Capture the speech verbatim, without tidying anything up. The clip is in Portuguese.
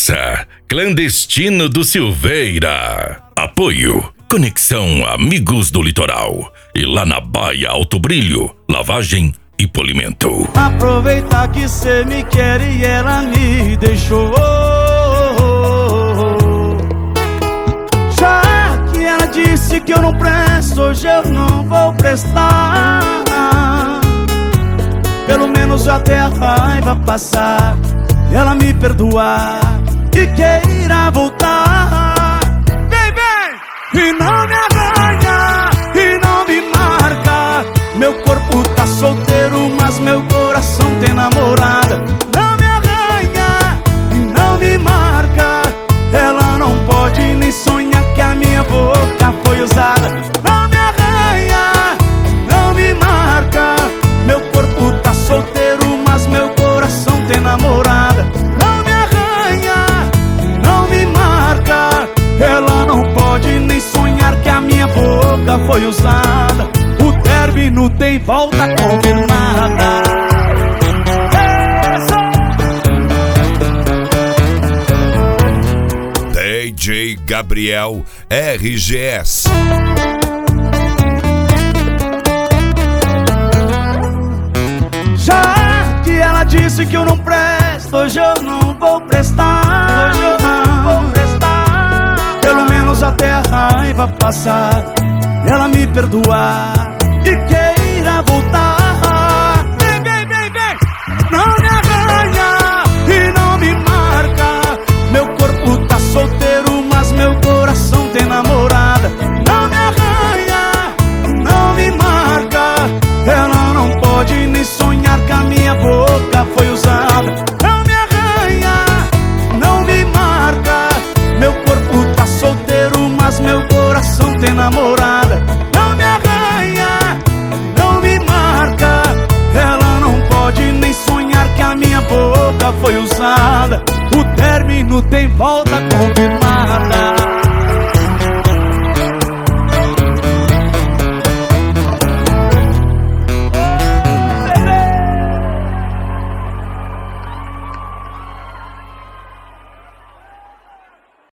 Massa, clandestino do Silveira. Apoio, Conexão Amigos do Litoral. E lá na Baia Alto Brilho, lavagem e polimento. Aproveitar que cê me quer e ela me deixou. Já que ela disse que eu não presto, hoje eu não vou prestar. Pelo menos até a raiva passar, ela me perdoar e queira voltar. Vem, vem! E não me arranha, e não me marca. Meu corpo tá solteiro, mas meu coração tem namorada. Não me arranha, e não me marca. Ela não pode nem sonhar que a minha boca foi usada. Não me arranha, não me marca. Meu corpo tá solteiro, mas meu coração tem namorada. Não me arranha, não me marca. Ela não pode nem sonhar que a minha boca foi usada. O término tem volta confirmada. D J Gabriel R G S. Já que ela disse que eu não presto, hoje eu não vou prestar. Hoje eu não vou prestar. Pelo menos até a raiva passar, ela me perdoar e queira voltar. Vem, vem, vem, vem! Não me arranha e não me marca. Meu corpo tá solteiro, mas meu coração tem namorada. Não me arranha, não me marca. Ela não pode nem sonhar que a minha boca foi usada. Não me arranha, não me marca. Meu corpo tá solteiro, mas meu coração tem namorada. Não me arranha, não me marca. Ela não pode nem sonhar que a minha boca foi usada. O término tem volta confirmada.